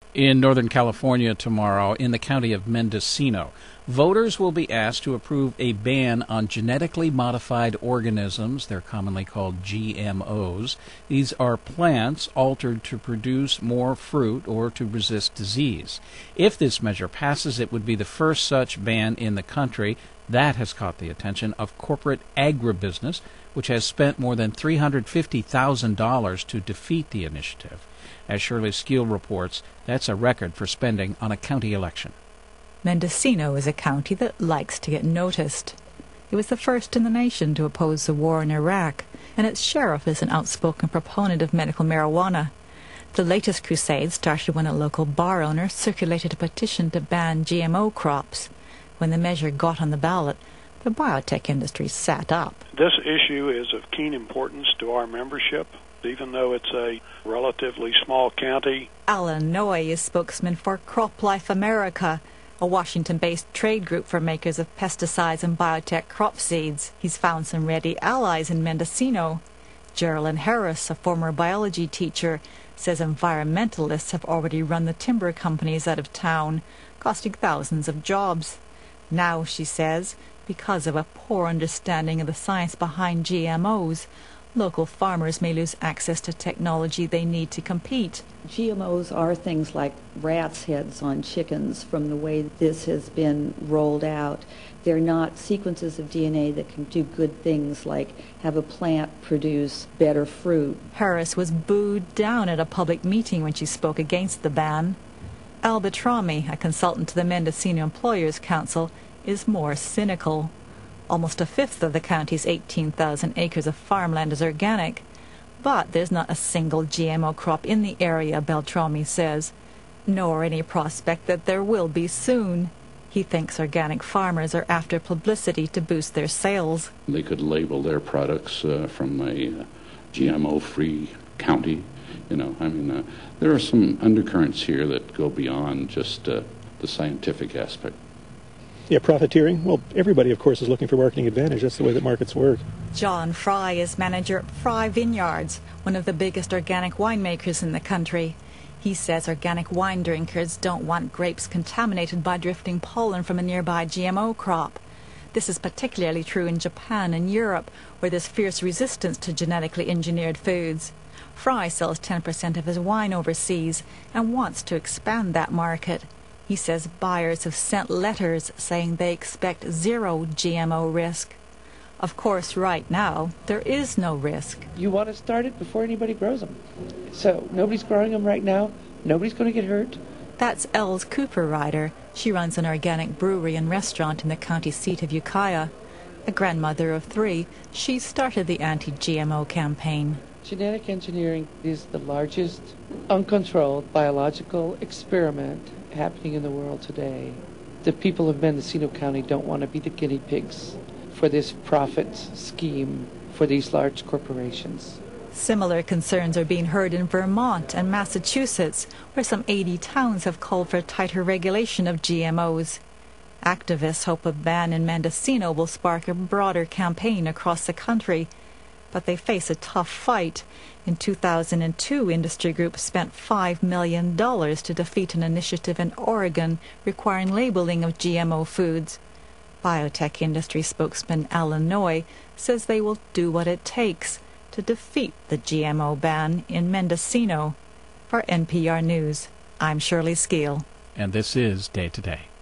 In Northern California tomorrow, in the county of Mendocino, voters will be asked to approve a ban on genetically modified organisms. They're commonly called GMOs. These are plants altered to produce more fruit or to resist disease. If this measure passes, it would be the first such ban in the country. That has caught the attention of corporate agribusiness, which has spent more than $350,000 to defeat the initiative. As Shirley Skeel reports, that's a record for spending on a county election. Mendocino is a county that likes to get noticed. It was the first in the nation to oppose the war in Iraq, and its sheriff is an outspoken proponent of medical marijuana. The latest crusade started when a local bar owner circulated a petition to ban GMO crops. When the measure got on the ballot, the biotech industry sat up. This issue is of keen importance to our membership, even though it's a relatively small county. Alan Noy is spokesman for CropLife America, a Washington-based trade group for makers of pesticides and biotech crop seeds. He's found some ready allies in Mendocino. Geraldine Harris, a former biology teacher, says environmentalists have already run the timber companies out of town, costing thousands of jobs. Now, she says, because of a poor understanding of the science behind GMOs, local farmers may lose access to technology they need to compete. GMOs are things like rats' heads on chickens from the way this has been rolled out. They're not sequences of DNA that can do good things like have a plant produce better fruit. Harris was booed down at a public meeting when she spoke against the ban. Al Batrami, a consultant to the Mendocino Employers Council, is more cynical. Almost a fifth of the county's 18,000 acres of farmland is organic. But there's not a single GMO crop in the area, Beltrami says, nor any prospect that there will be soon. He thinks organic farmers are after publicity to boost their sales. They could label their products from a GMO-free county. There are some undercurrents here that go beyond just the scientific aspect. Yeah, profiteering. Well, everybody, of course, is looking for marketing advantage. That's the way that markets work. John Fry is manager at Fry Vineyards, one of the biggest organic winemakers in the country. He says organic wine drinkers don't want grapes contaminated by drifting pollen from a nearby GMO crop. This is particularly true in Japan and Europe, where there's fierce resistance to genetically engineered foods. Fry sells 10% of his wine overseas and wants to expand that market. He says buyers have sent letters saying they expect zero GMO risk. Of course, right now, there is no risk. You want to start it before anybody grows them. So nobody's growing them right now. Nobody's going to get hurt. That's Els Cooper Ryder. She runs an organic brewery and restaurant in the county seat of Ukiah. A grandmother of 3, she started the anti-GMO campaign. Genetic engineering is the largest uncontrolled biological experiment happening in the world today. The people of Mendocino County don't want to be the guinea pigs for this profit scheme for these large corporations. Similar concerns are being heard in Vermont and Massachusetts, where some 80 towns have called for tighter regulation of GMOs. Activists hope a ban in Mendocino will spark a broader campaign across the country, but they face a tough fight. In 2002, industry groups spent $5 million to defeat an initiative in Oregon requiring labeling of GMO foods. Biotech industry spokesman Alan Noy says they will do what it takes to defeat the GMO ban in Mendocino. For NPR News, I'm Shirley Skeel. And this is Day to Day.